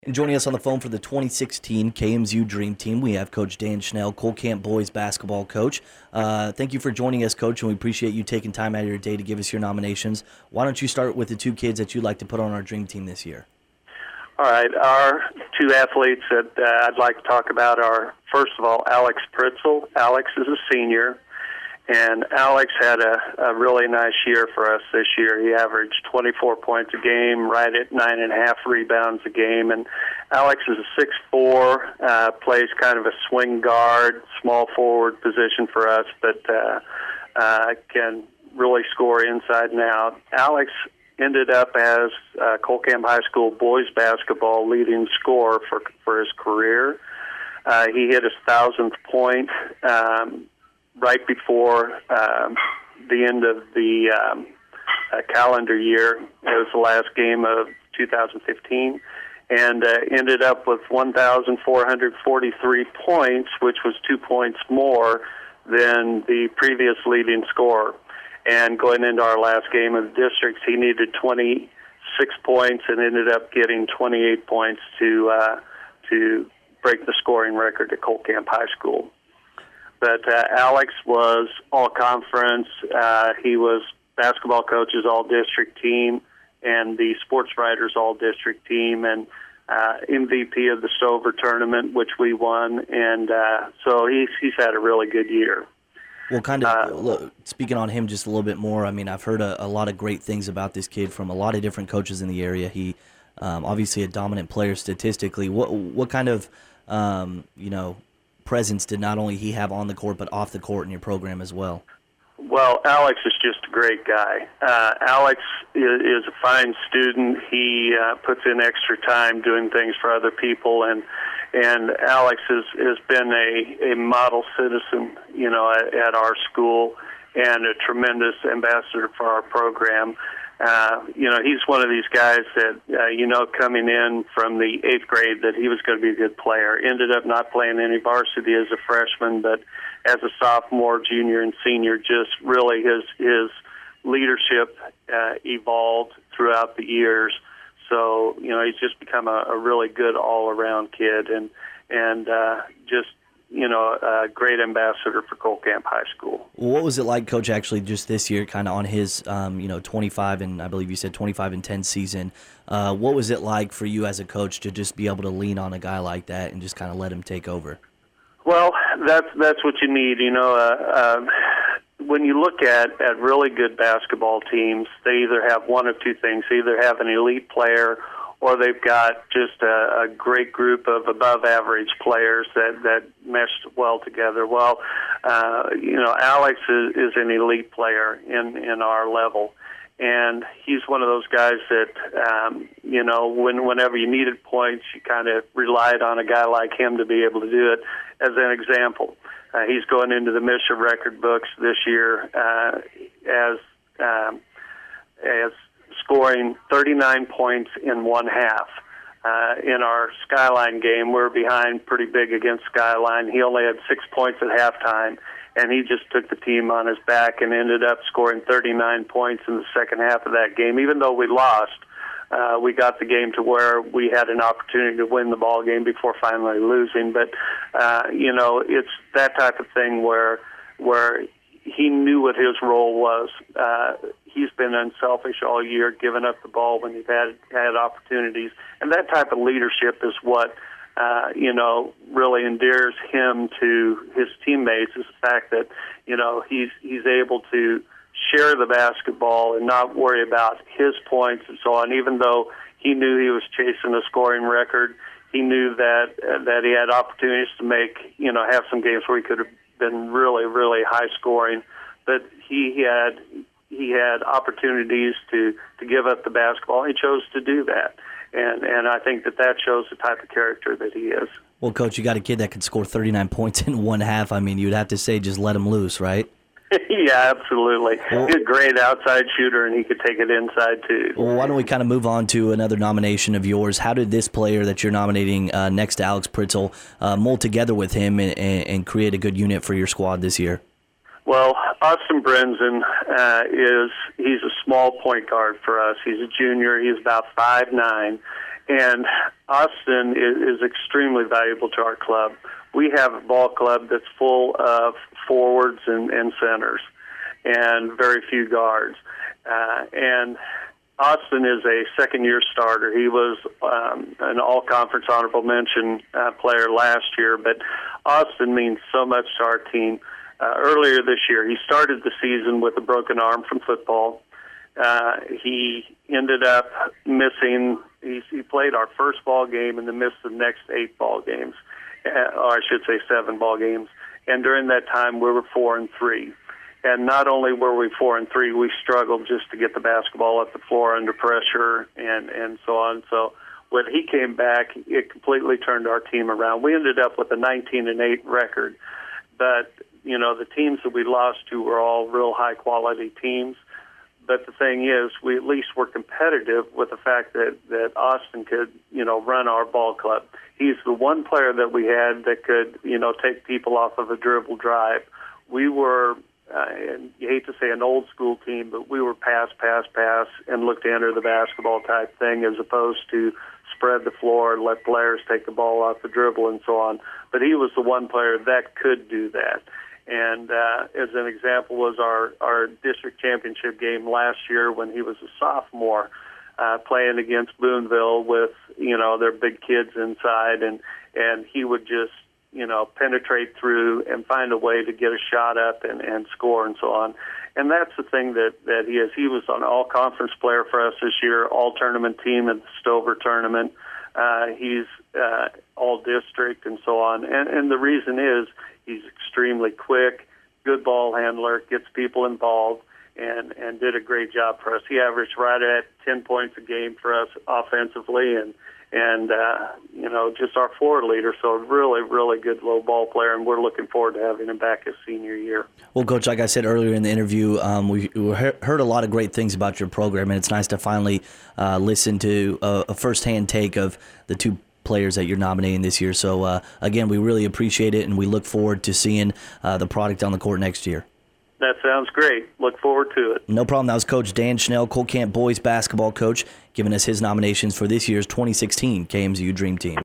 And joining us on the phone for the 2016 KMZU Dream Team, we have Coach Dan Schnell, Cole Camp boys basketball coach. Thank you for joining us, Coach, and we appreciate you taking time out of your day to give us your nominations. Why don't you start with the two kids that you'd like to put on our Dream Team this year? All right, our two athletes that I'd like to talk about are, first of all, Alex Pritzel. Alex is a senior, and Alex had a really nice year for us this year. He averaged 24 points a game, right at 9.5 rebounds a game. And Alex is a 6'4", plays kind of a swing guard, small forward position for us, but can really score inside and out. Alex ended up as Cole Camp High School boys basketball leading scorer for his career. He hit his 1,000th point right before the end of the calendar year. It was the last game of 2015, and ended up with 1,443 points, which was 2 points more than the previous leading scorer. And going into our last game of the districts, he needed 26 points and ended up getting 28 points to break the scoring record at Cole Camp High School. But Alex was all-conference. He was basketball coach's all-district team and the sports writers' all-district team, and MVP of the Stover tournament, which we won. And so he's had a really good year. Well, speaking on him just a little bit more, I mean, I've heard a lot of great things about this kid from a lot of different coaches in the area. He obviously a dominant player statistically. What kind of, presence did not only he have on the court but off the court in your program as well? Well, Alex is just a great guy. Alex is a fine student. He puts in extra time doing things for other people, and Alex has been a model citizen, at our school, and a tremendous ambassador for our program. He's one of these guys that, coming in from the 8th grade that he was going to be a good player. Ended up not playing any varsity as a freshman, but as a sophomore, junior, and senior, just really his leadership evolved throughout the years. So, he's just become a really good all-around kid and just, a great ambassador for Cole Camp High School. Well, what was it like, Coach, actually just this year, kind of on his, 25 and I believe you said 25 and 10 season? What was it like for you as a coach to just be able to lean on a guy like that and just kind of let him take over? Well, that's what you need. When you look at really good basketball teams, they either have one of two things. They either have an elite player or they've got just a great group of above-average players that mesh well together. Well, Alex is an elite player in our level, and he's one of those guys that, whenever you needed points, you kind of relied on a guy like him to be able to do it. As an example, he's going into the MSHSAA record books this year as scoring 39 points in one half. In our Skyline game, we're behind pretty big against Skyline. He only had 6 points at halftime, and he just took the team on his back and ended up scoring 39 points in the second half of that game. Even though we lost, we got the game to where we had an opportunity to win the ball game before finally losing. But, it's that type of thing where he knew what his role was. He's been unselfish all year, giving up the ball when he's had opportunities. And that type of leadership is what, really endears him to his teammates, is the fact that, he's able to share the basketball and not worry about his points and so on. Even though he knew he was chasing a scoring record, he knew that he had opportunities to make, have some games where he could have been really, really high scoring. But he had opportunities to give up the basketball. He chose to do that. And I think that shows the type of character that he is. Well, Coach, you got a kid that could score 39 points in one half. I mean, you'd have to say just let him loose, right? Yeah, absolutely. He's a great outside shooter, and he could take it inside, too. Well, why don't we kind of move on to another nomination of yours? How did this player that you're nominating next to Alex Pritzel mold together with him and create a good unit for your squad this year? Well, Austin Brenzen he's a small point guard for us. He's a junior. He's about 5'9", And Austin is extremely valuable to our club. We have a ball club that's full of forwards and centers and very few guards. And Austin is a second-year starter. He was an all-conference honorable mention player last year, but Austin means so much to our team. Earlier this year, he started the season with a broken arm from football. He ended up missing. He played our first ball game and then missed the next 8 ball games, or I should say 7 ball games. And during that time, we were 4-3. And not only were we 4-3, we struggled just to get the basketball off the floor under pressure and so on. So when he came back, it completely turned our team around. We ended up with a 19-8 record, but the teams that we lost to were all real high-quality teams. But the thing is, we at least were competitive with the fact that Austin could, run our ball club. He's the one player that we had that could, take people off of a dribble drive. We were, and you hate to say an old school team, but we were pass, and look to enter the basketball type thing as opposed to spread the floor and let players take the ball off the dribble and so on. But he was the one player that could do that. And as an example was our district championship game last year when he was a sophomore, playing against Boonville with, their big kids inside, and he would just, penetrate through and find a way to get a shot up and score and so on. And that's the thing that he is. He was an all-conference player for us this year, all-tournament team at the Stover tournament. He's all-district and so on. And the reason is he's extremely quick, good ball handler, gets people involved, and did a great job for us. He averaged right at 10 points a game for us offensively, and just our floor leader. So a really, really good low ball player, and we're looking forward to having him back his senior year. Well, Coach, like I said earlier in the interview, we heard a lot of great things about your program, and it's nice to finally listen to a firsthand take of the 2 players that you're nominating this year. So, again, we really appreciate it, and we look forward to seeing the product on the court next year. That sounds great. Look forward to it. No problem. That was Coach Dan Schnell, Cole Camp boys basketball coach, giving us his nominations for this year's 2016 KMZU Dream Team.